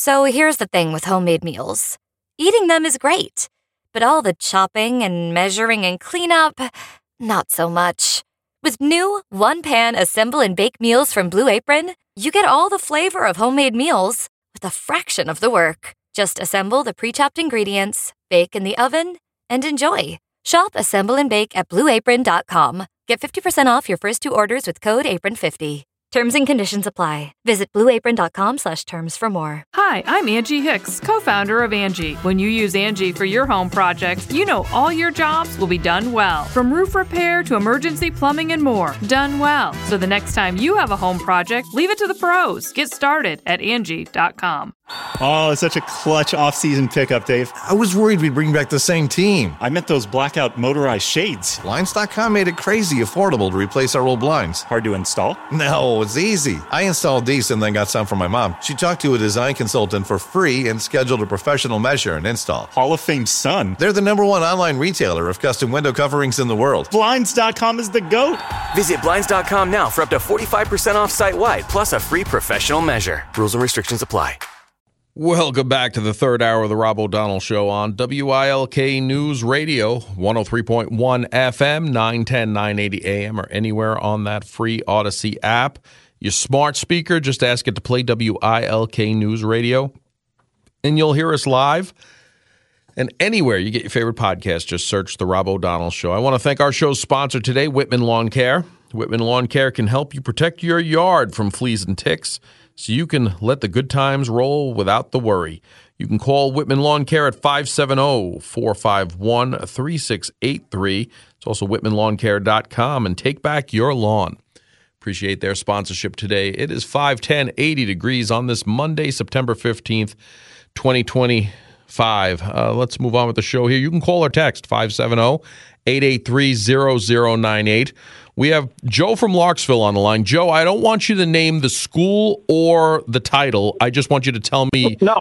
So here's the thing with homemade meals. Eating them is great, but all the chopping and measuring and cleanup, not so much. With new one-pan assemble and bake meals from Blue Apron, you get all the flavor of homemade meals with a fraction of the work. Just assemble the pre-chopped ingredients, bake in the oven, and enjoy. Shop Assemble and Bake at BlueApron.com. Get 50% off your first 2 orders with code APRON50. Terms and conditions apply. Visit BlueApron.com/terms for more. Hi, I'm Angie Hicks, co-founder of Angie. When you use Angie for your home projects, you know all your jobs will be done well. From roof repair to emergency plumbing and more, done well. So the next time you have a home project, leave it to the pros. Get started at Angie.com. Oh, it's such a clutch off-season pickup, Dave. I was worried we'd bring back the same team. I meant those blackout motorized shades. Blinds.com made it crazy affordable to replace our old blinds. Hard to install? No, it's easy. I installed these and then got some for my mom. She talked to a design consultant for free and scheduled a professional measure and install. Hall of Fame son. They're the #1 online retailer of custom window coverings in the world. Blinds.com is the GOAT. Visit Blinds.com now for up to 45% off site-wide, plus a free professional measure. Rules and restrictions apply. Welcome back to the third hour of the Rob O'Donnell Show on WILK News Radio, 103.1 FM, 910, 980 AM, or anywhere on that free Odyssey app. Your smart speaker, just ask it to play WILK News Radio, and you'll hear us live. And anywhere you get your favorite podcast, just search The Rob O'Donnell Show. I want to thank our show's sponsor today, Whitman Lawn Care. Whitman Lawn Care can help you protect your yard from fleas and ticks, so you can let the good times roll without the worry. You can call Whitman Lawn Care at 570-451-3683. It's also whitmanlawncare.com, and take back your lawn. Appreciate their sponsorship today. It is 5:10, 80 degrees on this Monday, September 15th, 2025. Let's move on with the show here. You can call or text 570-883-0098. We have Joe from Larksville on the line. Joe, I don't want you to name the school or the title. I just want you to tell me. No,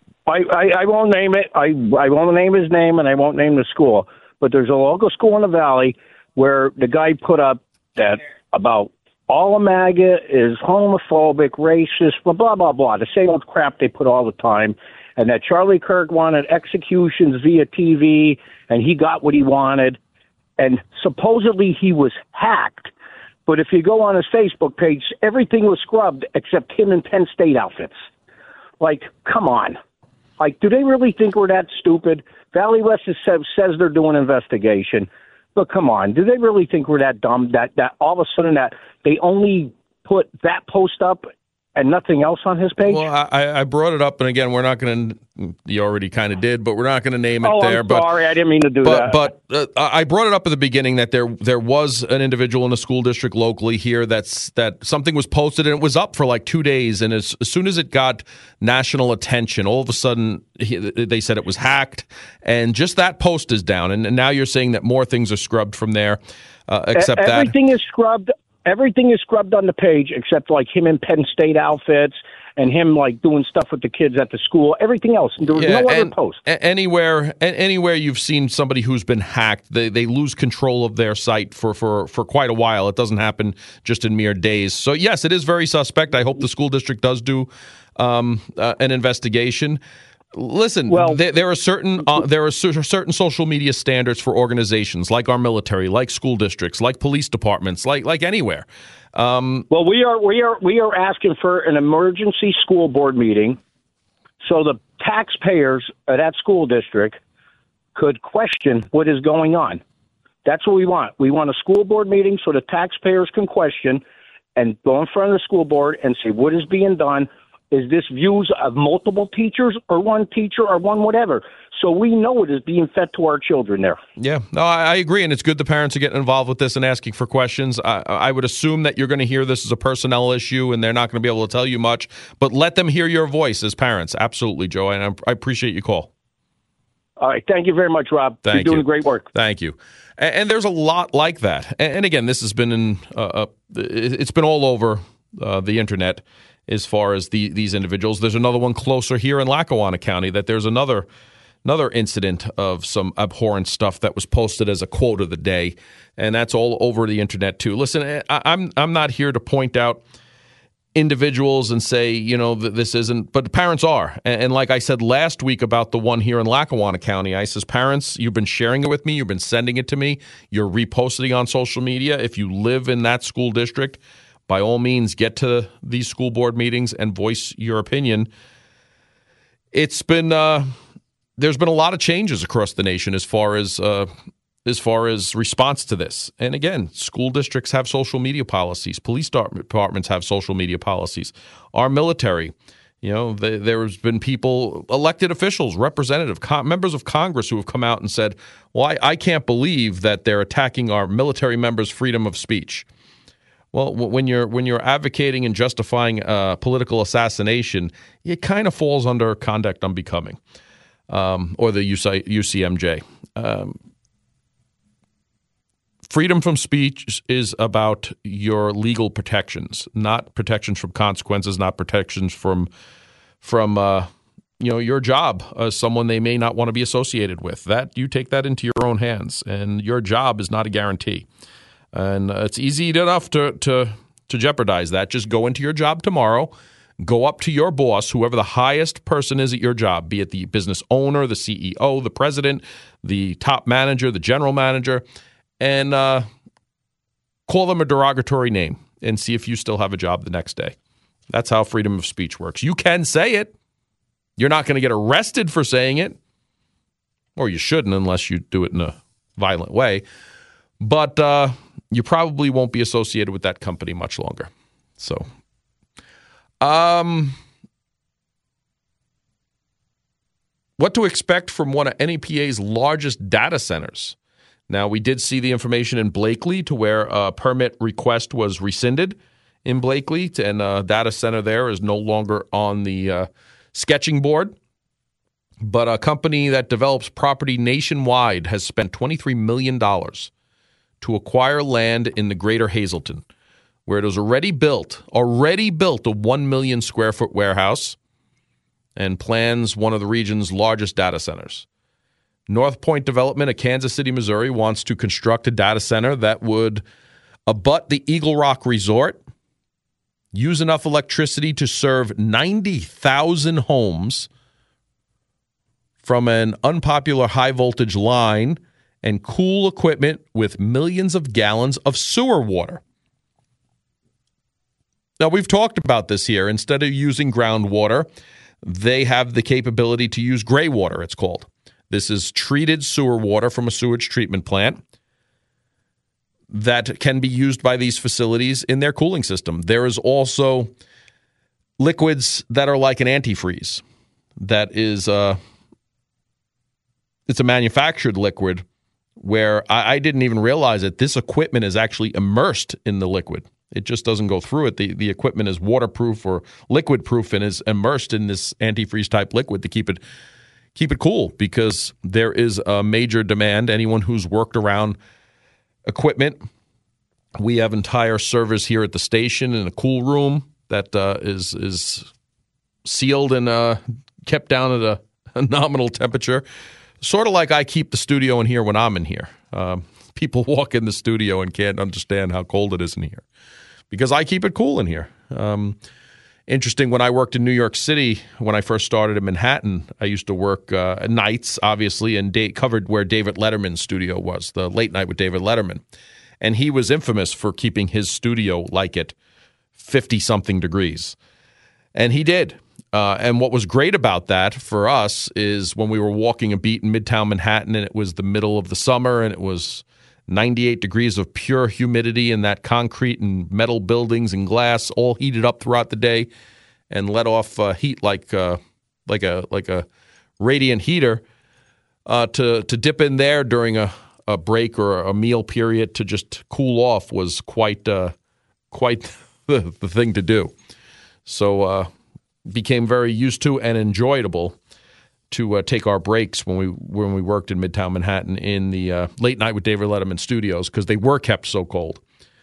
I won't name it. I won't name his name, and I won't name the school. But there's a local school in the Valley where the guy put up that about all of MAGA is homophobic, racist, blah, blah, blah, blah. The same old crap they put all the time. And that Charlie Kirk wanted executions via TV, and he got what he wanted. And supposedly he was hacked. But if you go on his Facebook page, everything was scrubbed except him in Penn State outfits. Like, come on. Like, do they really think we're that stupid? Valley West says they're doing an investigation. But come on, do they really think we're that dumb that all of a sudden that they only put that post up and nothing else on his page? Well, I brought it up, and again, we're not going to. You already kind of did, but we're not going to name it there. I'm sorry, I didn't mean to do that. But I brought it up at the beginning that there was an individual in a school district locally here that something was posted, and it was up for like 2 days, and as soon as it got national attention, all of a sudden they said it was hacked, and just that post is down, and now you're saying that more things are scrubbed from there, except everything is scrubbed. Everything is scrubbed on the page except like him in Penn State outfits and him like doing stuff with the kids at the school. Everything else, there was no other post. Anywhere you've seen somebody who's been hacked, they lose control of their site for quite a while. It doesn't happen just in mere days. So yes, it is very suspect. I hope the school district does do an investigation. Listen, there are certain social media standards for organizations like our military, like school districts, like police departments, like anywhere. Well, we are asking for an emergency school board meeting so the taxpayers of that school district could question what is going on. That's what we want. We want a school board meeting so the taxpayers can question and go in front of the school board and say what is being done. Is this views of multiple teachers or one teacher or one whatever? So we know it is being fed to our children there. Yeah, no, I agree, and it's good the parents are getting involved with this and asking for questions. I would assume that you're going to hear this as a personnel issue, and they're not going to be able to tell you much, but let them hear your voice as parents. Absolutely, Joe, and I appreciate your call. All right, thank you very much, Rob. You're doing great work. Thank you. And there's a lot like that. And again, this has been it's been all over the internet. As far as these individuals, there's another one closer here in Lackawanna County that there's another incident of some abhorrent stuff that was posted as a quote of the day, and that's all over the internet too. Listen, I'm not here to point out individuals and say, that this isn't, but parents are. And like I said last week about the one here in Lackawanna County, I says, parents, you've been sharing it with me. You've been sending it to me. You're reposting on social media. If you live in that school district, by all means, get to these school board meetings and voice your opinion. It's been, there's been a lot of changes across the nation as far as response to this. And again, school districts have social media policies. Police departments have social media policies. Our military, there's been people, elected officials, members of Congress who have come out and said, well, I can't believe that they're attacking our military members' freedom of speech. Well, when you're advocating and justifying political assassination, it kind of falls under conduct unbecoming, or the UCMJ. Freedom from speech is about your legal protections, not protections from consequences, not protections from your job as someone they may not want to be associated with. That you take that into your own hands, and your job is not a guarantee. And it's easy enough to jeopardize that. Just go into your job tomorrow, go up to your boss, whoever the highest person is at your job, be it the business owner, the CEO, the president, the top manager, the general manager, and call them a derogatory name and see if you still have a job the next day. That's how freedom of speech works. You can say it. You're not going to get arrested for saying it, or you shouldn't unless you do it in a violent way. But you probably won't be associated with that company much longer. So, what to expect from one of NEPA's largest data centers? Now, we did see the information in Blakely to where a permit request was rescinded in Blakely, and a data center there is no longer on the sketching board. But a company that develops property nationwide has spent $23 million to acquire land in the greater Hazleton, where it was already built a 1 million square foot warehouse and plans one of the region's largest data centers. North Point Development of Kansas City, Missouri wants to construct a data center that would abut the Eagle Rock Resort, use enough electricity to serve 90,000 homes from an unpopular high-voltage line, and cool equipment with millions of gallons of sewer water. Now, we've talked about this here. Instead of using groundwater, they have the capability to use gray water, it's called. This is treated sewer water from a sewage treatment plant that can be used by these facilities in their cooling system. There is also liquids that are like an antifreeze. That is, it's a manufactured liquid where I didn't even realize that this equipment is actually immersed in the liquid. It just doesn't go through it. The equipment is waterproof or liquid proof and is immersed in this antifreeze type liquid to keep it cool, because there is a major demand. Anyone who's worked around equipment, we have entire servers here at the station in a cool room that is sealed and kept down at a nominal temperature. Sort of like I keep the studio in here when I'm in here. People walk in the studio and can't understand how cold it is in here because I keep it cool in here. Interesting, when I worked in New York City, when I first started in Manhattan, I used to work nights, obviously, and covered where David Letterman's studio was, the Late Night with David Letterman. And he was infamous for keeping his studio like at 50-something degrees. And he did. And what was great about that for us is when we were walking a beat in Midtown Manhattan and it was the middle of the summer and it was 98 degrees of pure humidity and that concrete and metal buildings and glass all heated up throughout the day and let off heat like a radiant heater, to dip in there during a break or a meal period to just cool off was quite the thing to do. So became very used to and enjoyable to take our breaks when we worked in Midtown Manhattan in the Late Night with David Letterman studios because they were kept so cold.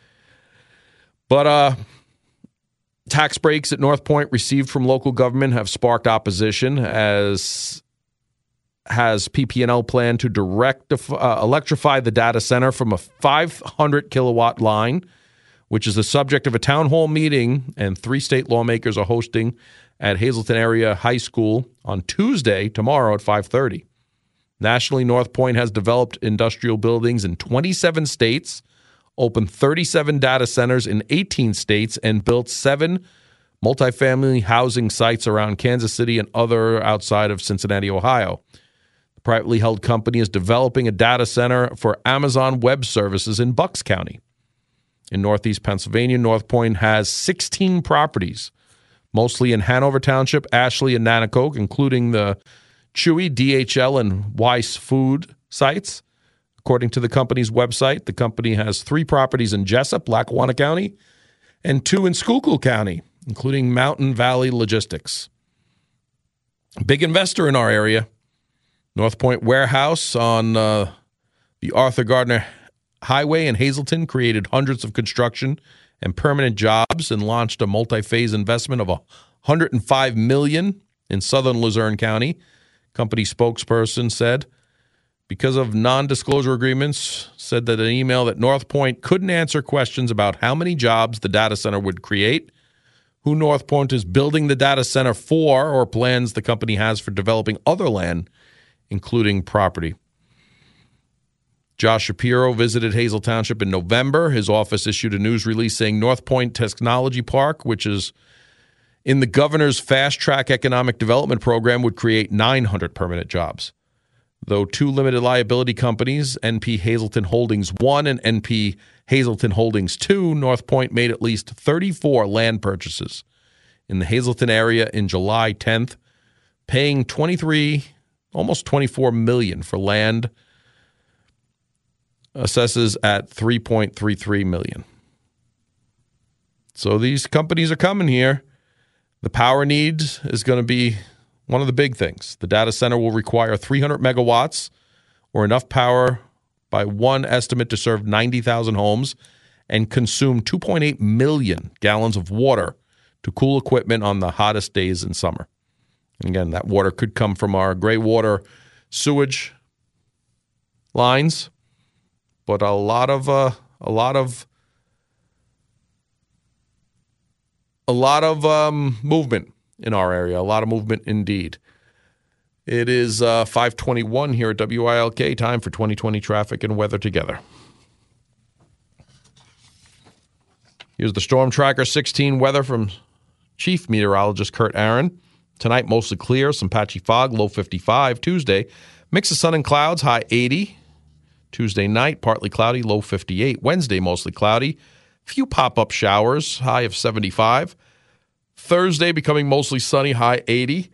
But tax breaks at North Point received from local government have sparked opposition, as has PP&L plan to electrify the data center from a 500 kilowatt line which is the subject of a town hall meeting and 3 state lawmakers are hosting at Hazleton Area High School on Tuesday, tomorrow at 5:30. Nationally, North Point has developed industrial buildings in 27 states, opened 37 data centers in 18 states, and built 7 multifamily housing sites around Kansas City and other outside of Cincinnati, Ohio. The privately held company is developing a data center for Amazon Web Services in Bucks County. In northeast Pennsylvania, North Point has 16 properties, mostly in Hanover Township, Ashley, and Nanticoke, including the Chewy, DHL, and Weiss Food sites. According to the company's website, the company has 3 properties in Jessup, Lackawanna County, and 2 in Schuylkill County, including Mountain Valley Logistics. A big investor in our area, North Point Warehouse on the Arthur Gardner Highway in Hazleton, created hundreds of construction and permanent jobs and launched a multi-phase investment of $105 million in southern Luzerne County. Company spokesperson said, because of non-disclosure agreements, said that an email that North Point couldn't answer questions about how many jobs the data center would create, who North Point is building the data center for, or plans the company has for developing other land, including property. Josh Shapiro visited Hazel Township in November. His office issued a news release saying North Point Technology Park, which is in the governor's fast-track economic development program, would create 900 permanent jobs. Though 2 limited liability companies, NP Hazleton Holdings 1 and NP Hazleton Holdings 2, North Point made at least 34 land purchases in the Hazleton area in July 10th, paying almost $24 million for land, assesses at $3.33 million. So these companies are coming here. The power needs is going to be one of the big things. The data center will require 300 megawatts or enough power by one estimate to serve 90,000 homes and consume 2.8 million gallons of water to cool equipment on the hottest days in summer. And again, that water could come from our gray water sewage lines, but a lot of movement in our area, a lot of movement indeed. It is 5:21 here at WILK, time for 2020 traffic and weather together. Here's the Storm Tracker 16 weather from Chief Meteorologist Kurt Aaron. Tonight, mostly clear, some patchy fog, low 55. Tuesday, mix of sun and clouds, high 80. Tuesday night, partly cloudy, low 58. Wednesday, mostly cloudy, few pop-up showers, high of 75. Thursday, becoming mostly sunny, high 80.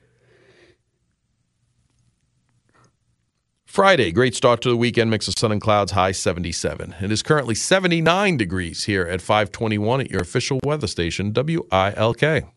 Friday, great start to the weekend, mix of sun and clouds, high 77. It is currently 79 degrees here at 521 at your official weather station, WILK.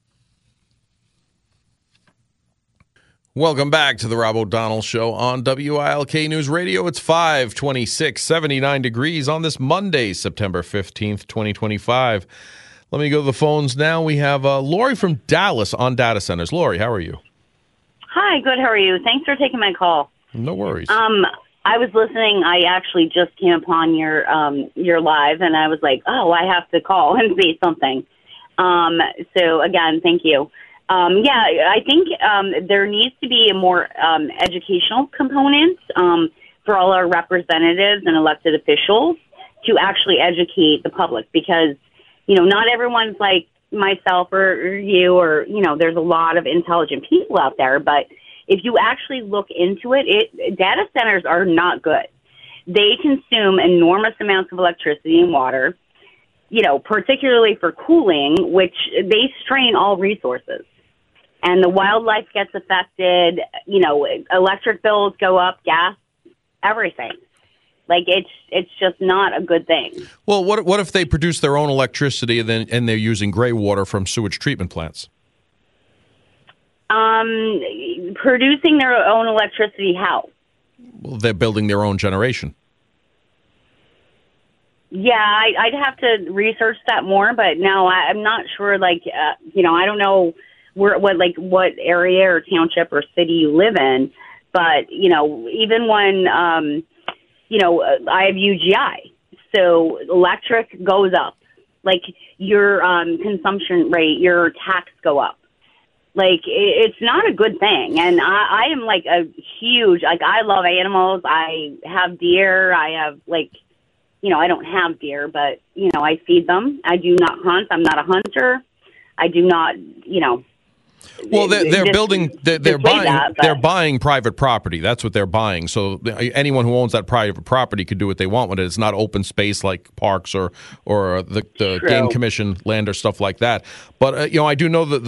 Welcome back to the Rob O'Donnell Show on WILK News Radio. It's 5:26, 79 degrees on this Monday, September 15th, 2025. Let me go to the phones now. We have Lori from Dallas on data centers. Lori, how are you? Hi, good. How are you? Thanks for taking my call. No worries. I was listening. I actually just came upon your live, and I was like, oh, I have to call and say something. So, again, thank you. I think there needs to be a more educational component for all our representatives and elected officials to actually educate the public because, you know, not everyone's like myself or you or, you know, there's a lot of intelligent people out there. But if you actually look into it, data centers are not good. They consume enormous amounts of electricity and water, you know, particularly for cooling, which they strain all resources. And the wildlife gets affected, you know, electric bills go up, gas, everything. Like, it's just not a good thing. Well, what if they produce their own electricity and they're using gray water from sewage treatment plants? Producing their own electricity, how? Well, they're building their own generation. Yeah, I'd have to research that more, but no, I'm not sure. Like, you know, I don't know what area or township or city you live in, but you know, even when you know, I have UGI, so electric goes up, like your consumption rate, your tax go up. Like, it's not a good thing. And I am like a huge, like, I love animals. I have deer. I have, like, you know, I don't have deer, but, you know, I feed them. I do not hunt. I'm not a hunter. I do not, you know. Well, they're buying private property. That's what they're buying. So anyone who owns that private property could do what they want with it. It's not open space like parks or the Game Commission land or stuff like that. But you know, I do know that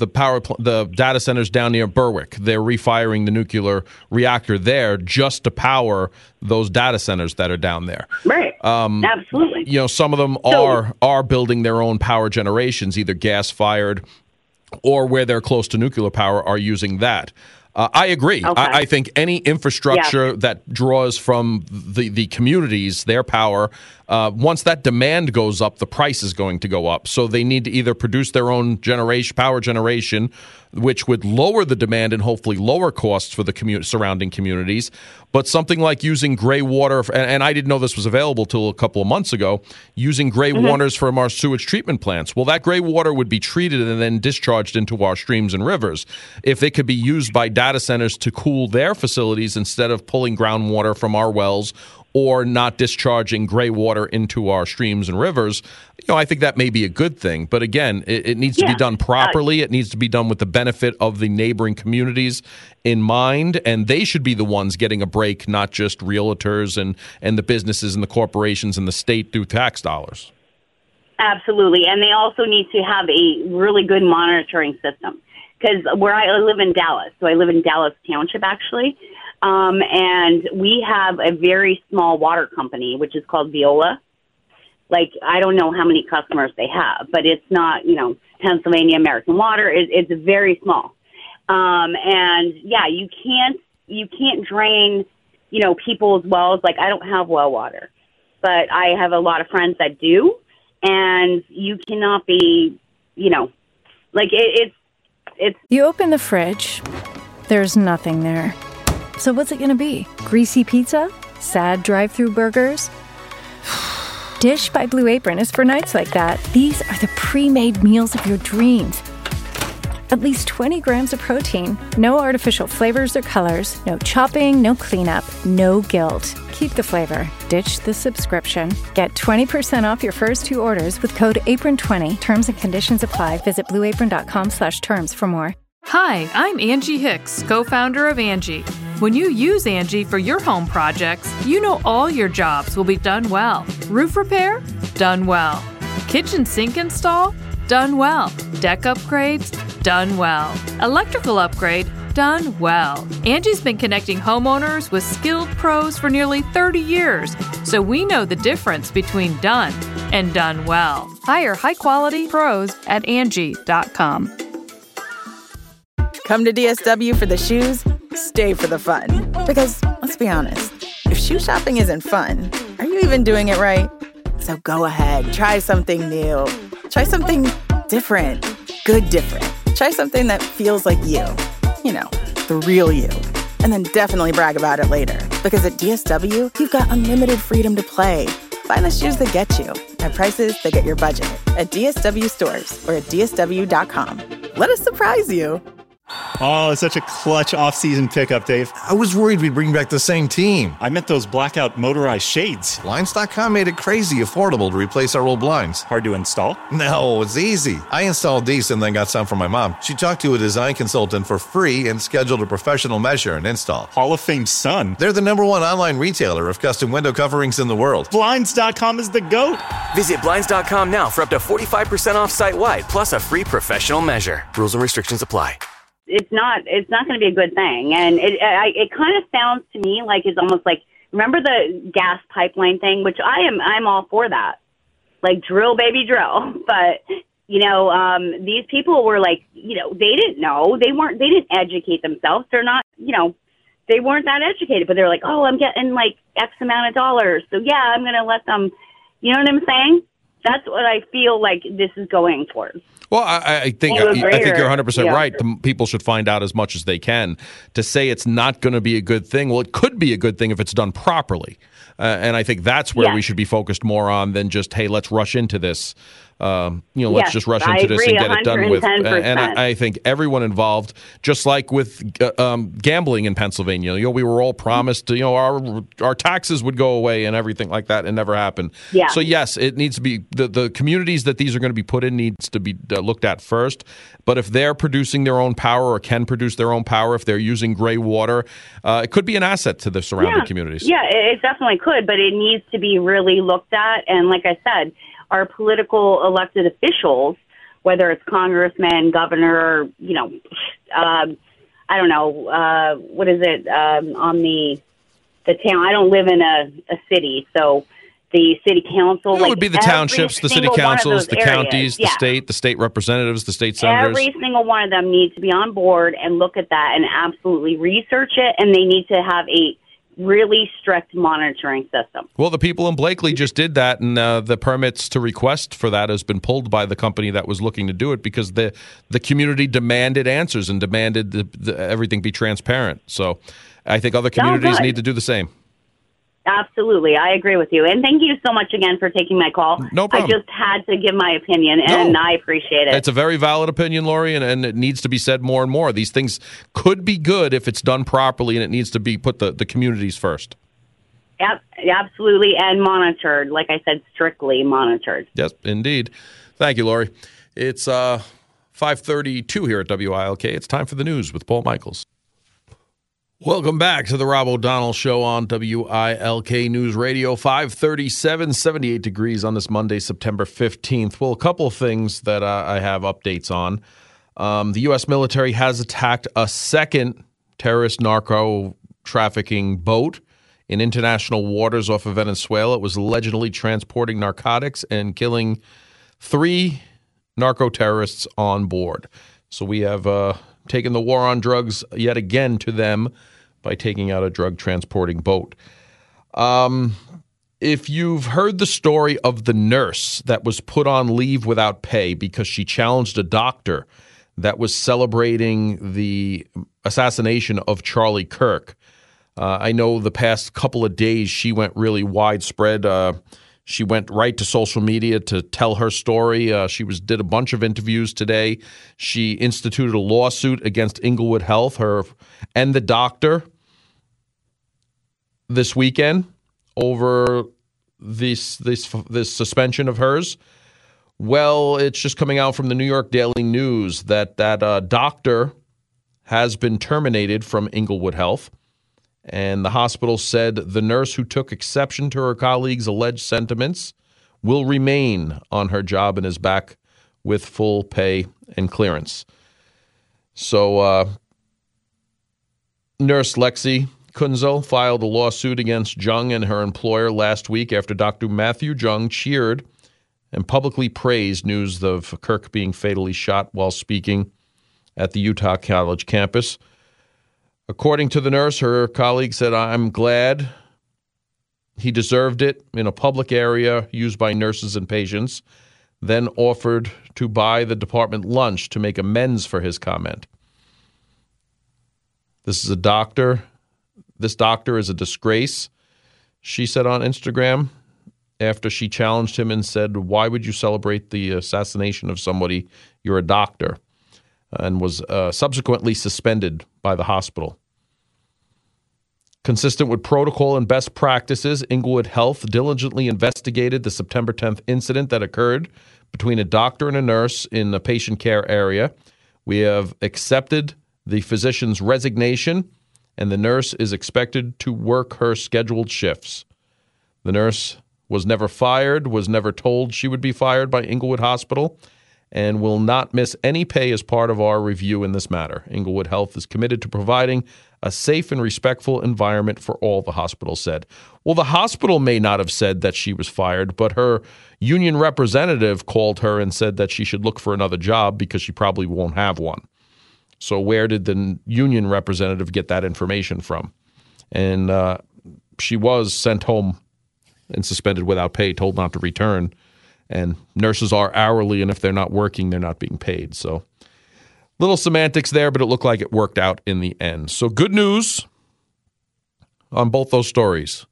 the data centers down near Berwick, they're refiring the nuclear reactor there just to power those data centers that are down there. Right. Absolutely. You know, some of them are building their own power generations, either gas fired or where they're close to nuclear power are using that. I agree. Okay. I think any infrastructure that draws from the communities, their power, once that demand goes up, the price is going to go up. So they need to either produce their own power generation, which would lower the demand and hopefully lower costs for the surrounding communities. But something like using gray water, and I didn't know this was available till a couple of months ago, using gray waters from our sewage treatment plants. Well, that gray water would be treated and then discharged into our streams and rivers. If it could be used by data centers to cool their facilities instead of pulling groundwater from our wells or not discharging gray water into our streams and rivers, you know, I think that may be a good thing. But again, it needs to be done properly. It needs to be done with the benefit of the neighboring communities in mind, and they should be the ones getting a break, not just realtors and the businesses and the corporations and the state through tax dollars. Absolutely. And they also need to have a really good monitoring system. Because where I live in Dallas, so I live in Dallas Township, actually, and we have a very small water company, which is called Veolia. Like, I don't know how many customers they have, but it's not, you know, Pennsylvania American Water. It's very small. And, yeah, you can't drain, you know, people's wells. Like, I don't have well water, but I have a lot of friends that do, and you cannot be, you know, like, it's. You open the fridge, there's nothing there. So what's it going to be? Greasy pizza? Sad drive-thru burgers? Dish by Blue Apron is for nights like that. These are the pre-made meals of your dreams. At least 20 grams of protein, no artificial flavors or colors, no chopping, no cleanup, no guilt. Keep the flavor. Ditch the subscription. Get 20% off your first 2 orders with code APRON20. Terms and conditions apply. Visit blueapron.com/terms for more. Hi, I'm Angie Hicks, co-founder of Angie. When you use Angie for your home projects, you know all your jobs will be done well. Roof repair? Done well. Kitchen sink install? Done well. Deck upgrades? Done well. Electrical upgrade? Done well. Angie's been connecting homeowners with skilled pros for nearly 30 years, so we know the difference between done and done well. Hire high-quality pros at Angie.com. Come to DSW for the shoes, stay for the fun. Because, let's be honest, if shoe shopping isn't fun, are you even doing it right? So go ahead, try something new. Try something different. Good different. Try something that feels like you. You know, the real you. And then definitely brag about it later. Because at DSW, you've got unlimited freedom to play. Find the shoes that get you at prices that get your budget at DSW stores or at DSW.com. Let us surprise you. Oh, it's such a clutch off-season pickup, Dave. I was worried we'd bring back the same team. I meant those blackout motorized shades. Blinds.com made it crazy affordable to replace our old blinds. Hard to install? No, it's easy. I installed these and then got some from my mom. She talked to a design consultant for free and scheduled a professional measure and install. Hall of Fame son. They're the #1 online retailer of custom window coverings in the world. Blinds.com is the GOAT. Visit Blinds.com now for up to 45% off site-wide, plus a free professional measure. Rules and restrictions apply. It's not going to be a good thing. And it kind of sounds to me like it's almost like, remember the gas pipeline thing, which I'm all for that. Like, drill, baby, drill. But, you know, these people were like, you know, they didn't know. They didn't educate themselves. They're not, you know, they weren't that educated, but they're like, oh, I'm getting like X amount of dollars. So yeah, I'm going to let them, you know what I'm saying? That's what I feel like this is going towards. Well, I think you're 100% right. The people should find out as much as they can. To say it's not going to be a good thing, well, it could be a good thing if it's done properly. And I think that's where we should be focused more on than just, hey, let's rush into this. Let's just rush into this and get it done with. And I think everyone involved, just like with gambling in Pennsylvania, we were all promised, our taxes would go away and everything like that, and never happened. Yeah. So yes, it needs to be the communities that these are going to be put in needs to be looked at first. But if they're producing their own power or can produce their own power, if they're using gray water, it could be an asset to the surrounding communities. Yeah, it definitely could, but it needs to be really looked at. And like I said, our political elected officials, whether it's congressman, governor, I don't know, what is it, on the town. I don't live in a city, so the city council. It would be the townships, the city councils, the counties, the state representatives, the state senators. Every single one of them needs to be on board and look at that and absolutely research it, and they need to have a really strict monitoring system. Well, the people in Blakely just did that, and the permits to request for that has been pulled by the company that was looking to do it because the community demanded answers and demanded everything be transparent. So I think other communities need to do the same. Absolutely. I agree with you. And thank you so much again for taking my call. No problem. I just had to give my opinion, and I appreciate it. It's a very valid opinion, Lori, and it needs to be said more and more. These things could be good if it's done properly, and it needs to be put the communities first. Yep, absolutely, and monitored. Like I said, strictly monitored. Yes, indeed. Thank you, Lori. It's 5:32 here at WILK. It's time for the news with Paul Michaels. Welcome back to the Rob O'Donnell Show on WILK News Radio. 537, 78 degrees on this Monday, September 15th. Well, a couple of things that I have updates on. The U.S. military has attacked a second terrorist narco trafficking boat in international waters off of Venezuela. It was allegedly transporting narcotics and killing 3 narco terrorists on board. So we have taken the war on drugs yet again to them by taking out a drug transporting boat. If you've heard the story of the nurse that was put on leave without pay because she challenged a doctor that was celebrating the assassination of Charlie Kirk, I know the past couple of days she went really widespread. She went right to social media to tell her story. She did a bunch of interviews today. She instituted a lawsuit against Inglewood Health, her and the doctor, this weekend over this suspension of hers. Well, it's just coming out from the New York Daily News that doctor has been terminated from Inglewood Health. And the hospital said the nurse who took exception to her colleagues' alleged sentiments will remain on her job and is back with full pay and clearance. So Nurse Lexi Kunzel filed a lawsuit against Jung and her employer last week after Dr. Matthew Jung cheered and publicly praised news of Kirk being fatally shot while speaking at the Utah College campus. According to the nurse, her colleague said, "I'm glad he deserved it in a public area used by nurses and patients," then offered to buy the department lunch to make amends for his comment. This is a doctor. This doctor is a disgrace, she said on Instagram after she challenged him and said, "Why would you celebrate the assassination of somebody? You're a doctor." And was subsequently suspended by the hospital. Consistent with protocol and best practices, Inglewood Health diligently investigated the September 10th incident that occurred between a doctor and a nurse in the patient care area. We have accepted the physician's resignation, and the nurse is expected to work her scheduled shifts. The nurse was never fired, was never told she would be fired by Inglewood Hospital, and will not miss any pay as part of our review in this matter. Inglewood Health is committed to providing a safe and respectful environment for all, the hospital said. Well, the hospital may not have said that she was fired, but her union representative called her and said that she should look for another job because she probably won't have one. So where did the union representative get that information from? And she was sent home and suspended without pay, told not to return. And nurses are hourly, and if they're not working, they're not being paid. So little semantics there, but it looked like it worked out in the end. So good news on both those stories.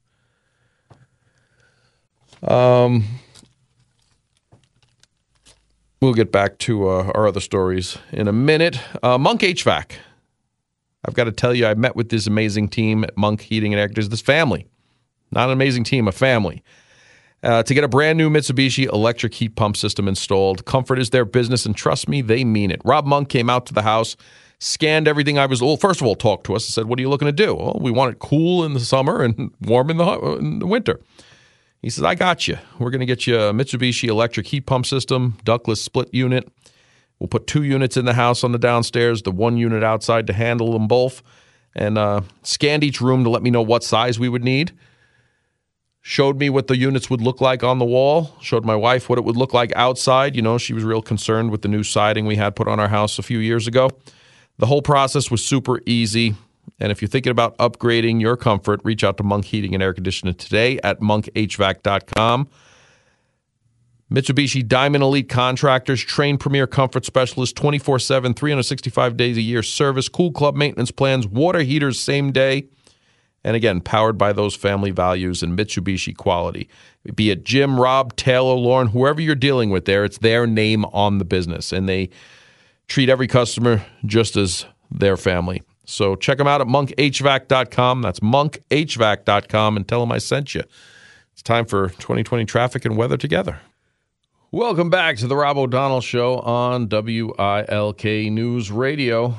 We'll get back to our other stories in a minute. Monk HVAC. I've got to tell you, I met with this amazing team at Monk Heating and Air Conditioning. This family, not an amazing team, a family. To get a brand new Mitsubishi electric heat pump system installed. Comfort is their business, and trust me, they mean it. Rob Monk came out to the house, scanned everything. First of all, talked to us and said, "What are you looking to do?" "Well, we want it cool in the summer and warm in the winter." He says, "I got you. We're going to get you a Mitsubishi electric heat pump system, ductless split unit. We'll put 2 units in the house on the downstairs, the 1 unit outside to handle them both, and scanned each room to let me know what size we would need. Showed me what the units would look like on the wall. Showed my wife what it would look like outside. You know, she was real concerned with the new siding we had put on our house a few years ago. The whole process was super easy. And if you're thinking about upgrading your comfort, reach out to Monk Heating and Air Conditioning today at monkhvac.com. Mitsubishi Diamond Elite Contractors, trained premier comfort specialists, 24/7, 365 days a year service, cool club maintenance plans, water heaters same day. And again, powered by those family values and Mitsubishi quality. Be it Jim, Rob, Taylor, Lauren, whoever you're dealing with there, it's their name on the business. And they treat every customer just as their family. So check them out at monkhvac.com. That's monkhvac.com, and tell them I sent you. It's time for 2020 traffic and weather together. Welcome back to the Rob O'Donnell Show on WILK News Radio.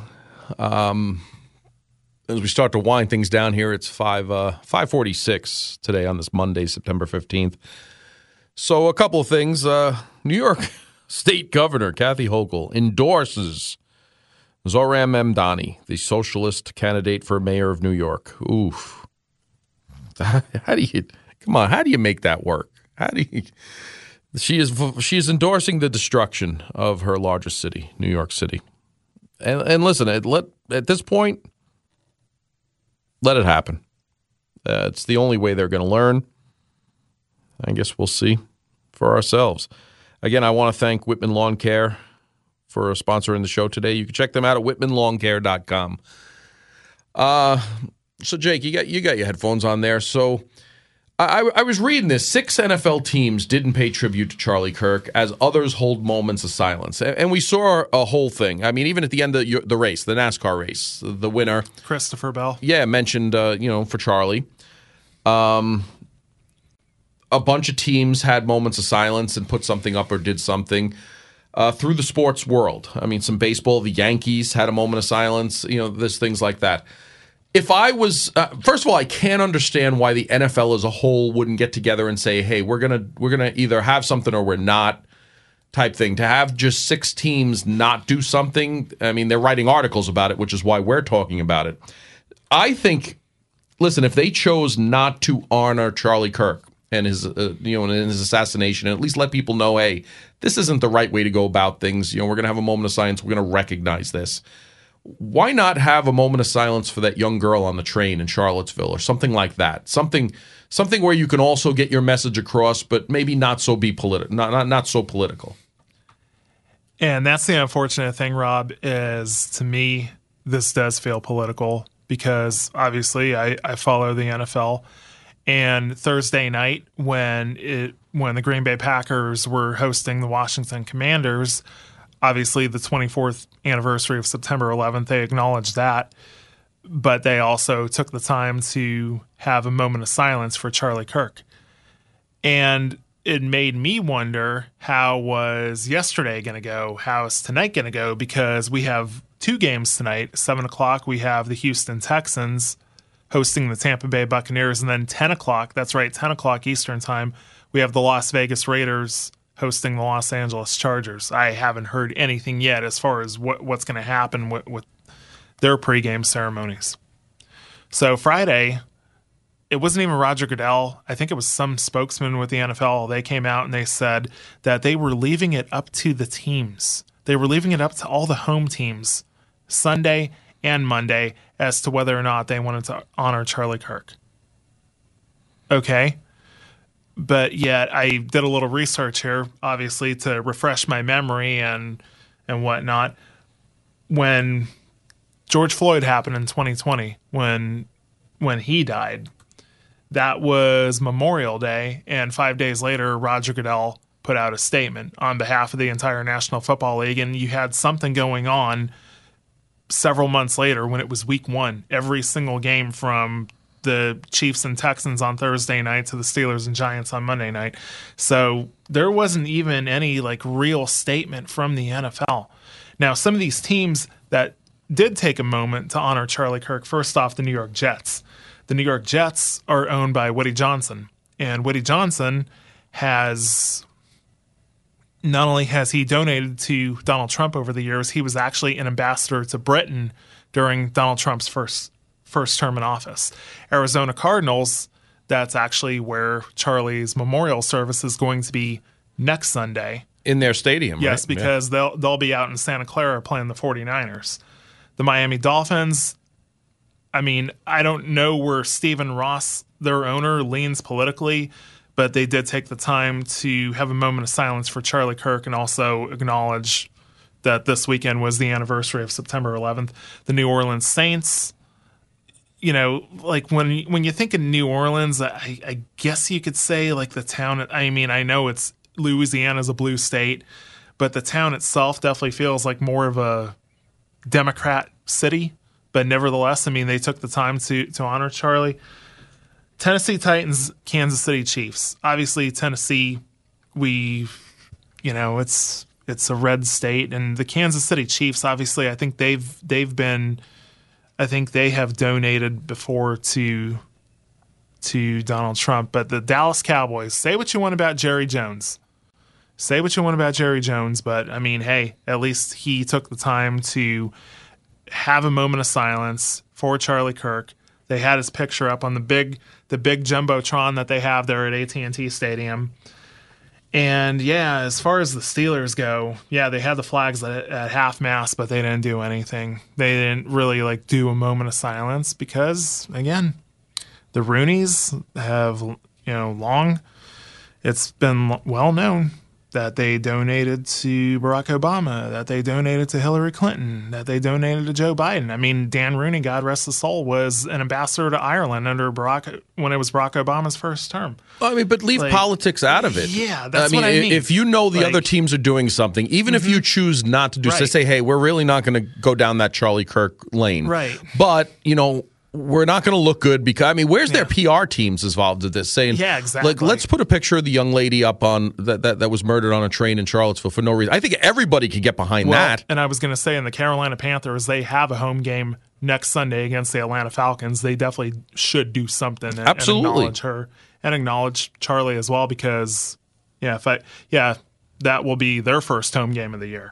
As we start to wind things down here, it's 5:46 today on this Monday, September 15th. So a couple of things. New York State Governor Kathy Hochul endorses Zohran Mamdani, the socialist candidate for mayor of New York. Oof. How do you make that work? She is endorsing the destruction of her largest city, New York City. And listen, at this point, let it happen. It's the only way they're going to learn. I guess we'll see for ourselves. Again, I want to thank Whitman Lawn Care for sponsoring the show today. You can check them out at whitmanlawncare.com. So, Jake, you got your headphones on there. So I was reading this. 6 NFL teams didn't pay tribute to Charlie Kirk as others hold moments of silence. And we saw a whole thing. I mean, even at the end of the race, the NASCAR race, the winner, Christopher Bell. Yeah, mentioned, for Charlie. A bunch of teams had moments of silence and put something up or did something through the sports world. I mean, some baseball, the Yankees had a moment of silence. There's things like that. If I was, first of all, I can't understand why the NFL as a whole wouldn't get together and say, "Hey, we're gonna either have something or we're not," type thing. To have just 6 teams not do something, I mean, they're writing articles about it, which is why we're talking about it. I think, listen, if they chose not to honor Charlie Kirk and his, and his assassination, and at least let people know, hey, this isn't the right way to go about things. We're gonna have a moment of silence. We're gonna recognize this. Why not have a moment of silence for that young girl on the train in Charlottesville or something like that? Something where you can also get your message across, but maybe not so not so political. And that's the unfortunate thing, Rob, is to me, this does feel political because obviously I follow the NFL. And Thursday night when the Green Bay Packers were hosting the Washington Commanders, obviously, the 24th anniversary of September 11th, they acknowledged that. But they also took the time to have a moment of silence for Charlie Kirk. And it made me wonder, how was yesterday going to go? How is tonight going to go? Because we have 2 games tonight. 7 o'clock, we have the Houston Texans hosting the Tampa Bay Buccaneers. And then 10 o'clock, that's right, 10 o'clock Eastern time, we have the Las Vegas Raiders hosting the Los Angeles Chargers. I haven't heard anything yet as far as what's going to happen with their pregame ceremonies. So Friday, it wasn't even Roger Goodell. I think it was some spokesman with the NFL. They came out and they said that they were leaving it up to the teams. They were leaving it up to all the home teams, Sunday and Monday, as to whether or not they wanted to honor Charlie Kirk. Okay. But yet I did a little research here, obviously, to refresh my memory and whatnot. When George Floyd happened in 2020, when he died, that was Memorial Day, and 5 days later, Roger Goodell put out a statement on behalf of the entire National Football League, and you had something going on several months later when it was week 1. Every single game from the Chiefs and Texans on Thursday night to the Steelers and Giants on Monday night. So there wasn't even any like real statement from the NFL. Now, some of these teams that did take a moment to honor Charlie Kirk, first off, the New York Jets. The New York Jets are owned by Woody Johnson, and Woody Johnson has not only has he donated to Donald Trump over the years, he was actually an ambassador to Britain during Donald Trump's first term in office. Arizona Cardinals, that's actually where Charlie's memorial service is going to be next Sunday. In their stadium, yes, right? Because they'll be out in Santa Clara playing the 49ers. The Miami Dolphins, I mean, I don't know where Stephen Ross, their owner, leans politically, but they did take the time to have a moment of silence for Charlie Kirk and also acknowledge that this weekend was the anniversary of September 11th. The New Orleans Saints, you know, like when you think of New Orleans, I guess you could say like the town. I mean, I know it's Louisiana's a blue state, but the town itself definitely feels like more of a Democrat city. But nevertheless, I mean, they took the time to honor Charlie. Tennessee Titans, Kansas City Chiefs. Obviously, Tennessee, it's a red state, and the Kansas City Chiefs. Obviously, I think they have donated before to Donald Trump. But the Dallas Cowboys, say what you want about Jerry Jones. Say what you want about Jerry Jones, but I mean, hey, at least he took the time to have a moment of silence for Charlie Kirk. They had his picture up on the big jumbotron that they have there at AT&T Stadium. And yeah, as far as the Steelers go, yeah, they had the flags at half mast, but they didn't do anything. They didn't really like do a moment of silence because, again, the Rooneys have, long, it's been well known that they donated to Barack Obama, that they donated to Hillary Clinton, that they donated to Joe Biden. I mean, Dan Rooney, God rest his soul, was an ambassador to Ireland when it was Barack Obama's first term. I mean, but leave politics out of it. Yeah, that's what I mean. If you know the other teams are doing something, even if you choose not to do so, say, hey, we're really not going to go down that Charlie Kirk lane. Right. But, we're not going to look good because, I mean, where's their PR teams involved in this? Saying, yeah, exactly. Like, let's put a picture of the young lady up on that was murdered on a train in Charlottesville for no reason. I think everybody could get behind that. And I was going to say, in the Carolina Panthers, they have a home game next Sunday against the Atlanta Falcons. They definitely should do something and acknowledge her and acknowledge Charlie as well because, that will be their first home game of the year.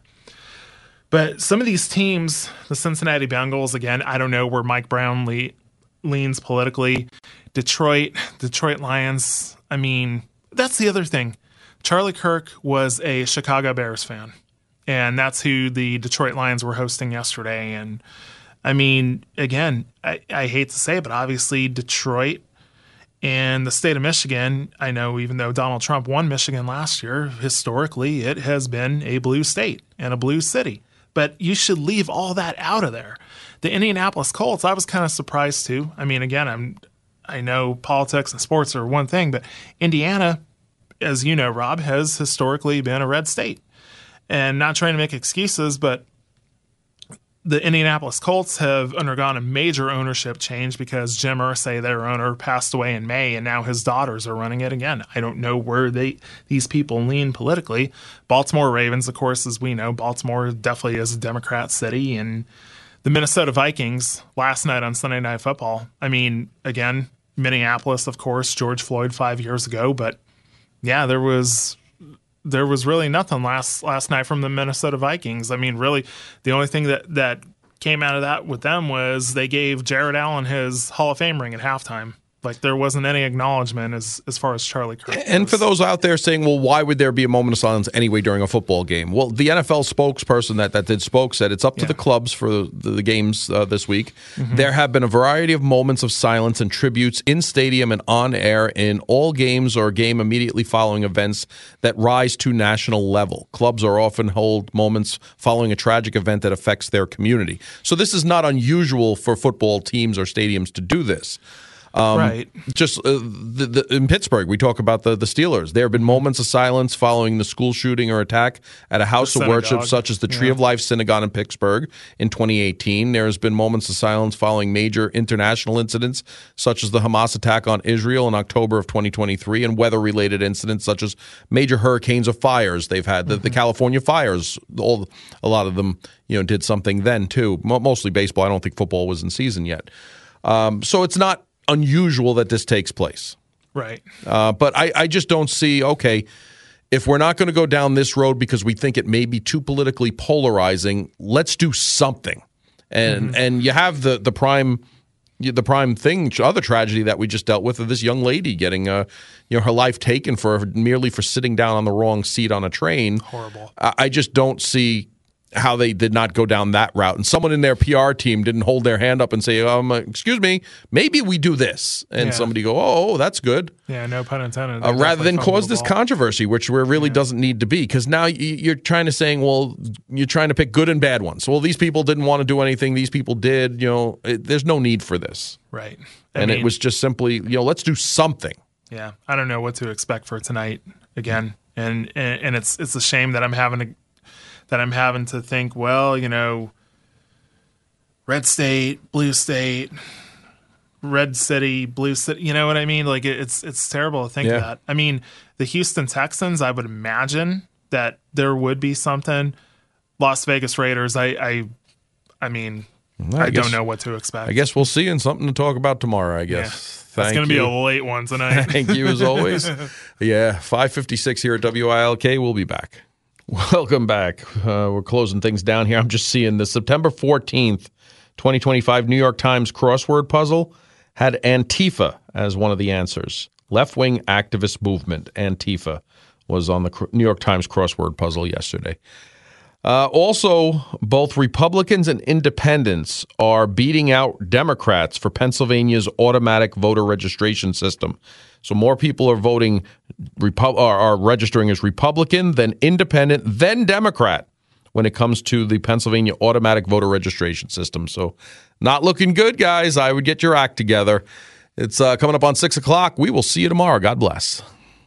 But some of these teams, the Cincinnati Bengals, again, I don't know where Mike Brown leans politically. Detroit Lions, I mean, that's the other thing. Charlie Kirk was a Chicago Bears fan, and that's who the Detroit Lions were hosting yesterday. And, I mean, again, I hate to say it, but obviously Detroit and the state of Michigan, I know even though Donald Trump won Michigan last year, historically it has been a blue state and a blue city. But you should leave all that out of there. The Indianapolis Colts, I was kind of surprised too. I mean, again, I know politics and sports are one thing, but Indiana, as you know, Rob, has historically been a red state. And not trying to make excuses, but the Indianapolis Colts have undergone a major ownership change because Jim Irsay, their owner, passed away in May, and now his daughters are running it again. I don't know where these people lean politically. Baltimore Ravens, of course, as we know, Baltimore definitely is a Democrat city, and the Minnesota Vikings last night on Sunday Night Football. I mean, again, Minneapolis, of course, George Floyd 5 years ago, but yeah, there was really nothing last night from the Minnesota Vikings. I mean, really, the only thing that came out of that with them was they gave Jared Allen his Hall of Fame ring at halftime. Like, there wasn't any acknowledgement as far as Charlie Kirk goes. And for those out there saying, well, why would there be a moment of silence anyway during a football game? Well, the NFL spokesperson that spoke said it's up to the clubs for the games this week. Mm-hmm. There have been a variety of moments of silence and tributes in stadium and on air in all games or game immediately following events that rise to national level. Clubs are often hold moments following a tragic event that affects their community. So this is not unusual for football teams or stadiums to do this. Right. Just in Pittsburgh, we talk about the Steelers. There have been moments of silence following the school shooting or attack at a house of worship, such as the Tree of Life Synagogue in Pittsburgh in 2018. There has been moments of silence following major international incidents, such as the Hamas attack on Israel in October of 2023, and weather-related incidents such as major hurricanes or fires they've had. The California fires, a lot of them, did something then too. Mostly baseball. I don't think football was in season yet. So it's not unusual that this takes place. Right. But I just don't see, okay, if we're not going to go down this road because we think it may be too politically polarizing, let's do something. And you have the prime thing, other tragedy that we just dealt with of this young lady getting her life taken merely for sitting down on the wrong seat on a train. Horrible. I just don't see how they did not go down that route. And someone in their PR team didn't hold their hand up and say, excuse me, maybe we do this. And somebody go, oh, that's good. Yeah, no pun intended. Rather than cause this controversy, which really doesn't need to be. Because now you're trying to you're trying to pick good and bad ones. Well, these people didn't want to do anything. These people did. There's no need for this. Right. It was just simply, let's do something. Yeah. I don't know what to expect for tonight again. And it's a shame that I'm having to think, well, red state, blue state, red city, blue city, you know what I mean? Like it's terrible to think that. I mean, the Houston Texans, I would imagine that there would be something. Las Vegas Raiders, I don't know what to expect. I guess we'll see, and something to talk about tomorrow, I guess. It's going to be a late one tonight. Thank you, as always. 5:56 here at WILK. We'll be back. Welcome back. We're closing things down here. I'm just seeing the September 14th, 2025 New York Times crossword puzzle had Antifa as one of the answers. Left-wing activist movement, Antifa, was on the New York Times crossword puzzle yesterday. Also, both Republicans and independents are beating out Democrats for Pennsylvania's automatic voter registration system. So more people are are registering as Republican, then independent, then Democrat when it comes to the Pennsylvania automatic voter registration system. So not looking good, guys. I would get your act together. It's coming up on 6 o'clock. We will see you tomorrow. God bless.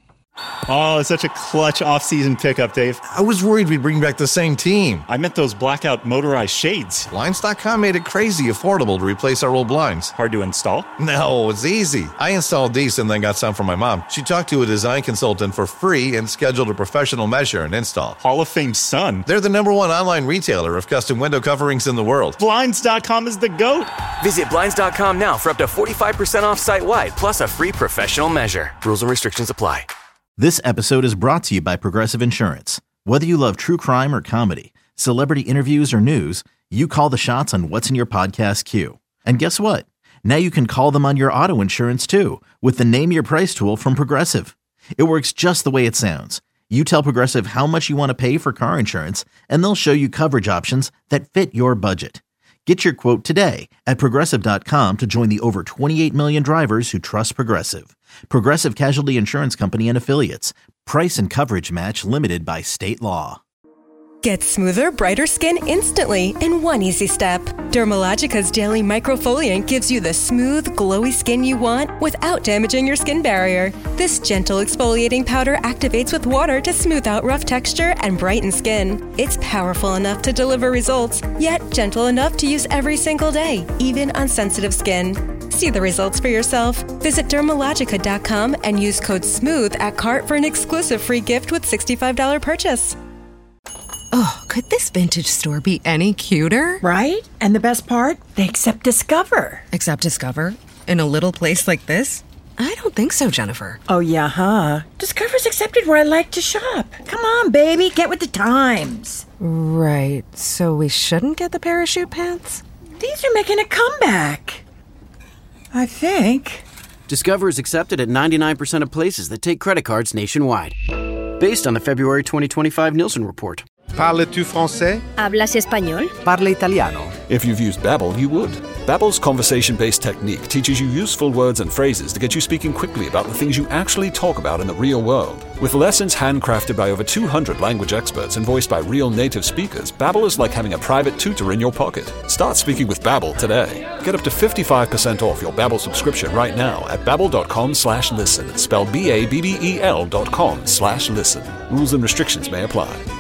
Oh, it's such a clutch off-season pickup, Dave. I was worried we'd bring back the same team. I meant those blackout motorized shades. Blinds.com made it crazy affordable to replace our old blinds. Hard to install? No, it's easy. I installed these and then got some from my mom. She talked to a design consultant for free and scheduled a professional measure and install. Hall of Fame son. They're the #1 online retailer of custom window coverings in the world. Blinds.com is the GOAT. Visit Blinds.com now for up to 45% off site-wide, plus a free professional measure. Rules and restrictions apply. This episode is brought to you by Progressive Insurance. Whether you love true crime or comedy, celebrity interviews or news, you call the shots on what's in your podcast queue. And guess what? Now you can call them on your auto insurance too with the Name Your Price tool from Progressive. It works just the way it sounds. You tell Progressive how much you want to pay for car insurance, and they'll show you coverage options that fit your budget. Get your quote today at Progressive.com to join the over 28 million drivers who trust Progressive. Progressive Casualty Insurance Company and Affiliates. Price and coverage match limited by state law. Get smoother, brighter skin instantly in one easy step. Dermalogica's Daily Microfoliant gives you the smooth, glowy skin you want without damaging your skin barrier. This gentle exfoliating powder activates with water to smooth out rough texture and brighten skin. It's powerful enough to deliver results, yet gentle enough to use every single day, even on sensitive skin. See the results for yourself. Visit Dermalogica.com and use code SMOOTH at cart for an exclusive free gift with $65 purchase. Oh, could this vintage store be any cuter? Right? And the best part? They accept Discover. Accept Discover? In a little place like this? I don't think so, Jennifer. Oh, yeah, huh? Discover's accepted where I like to shop. Come on, baby, get with the times. Right, so we shouldn't get the parachute pants? These are making a comeback. I think. Discover is accepted at 99% of places that take credit cards nationwide. Based on the February 2025 Nielsen report. Parles-tu français? ¿Hablas español? Parla italiano. If you've used Babbel, you would. Babbel's conversation-based technique teaches you useful words and phrases to get you speaking quickly about the things you actually talk about in the real world. With lessons handcrafted by over 200 language experts and voiced by real native speakers, Babbel is like having a private tutor in your pocket. Start speaking with Babbel today. Get up to 55% off your Babbel subscription right now at babbel.com/listen. Spelled BABBEL.com/listen. Rules and restrictions may apply.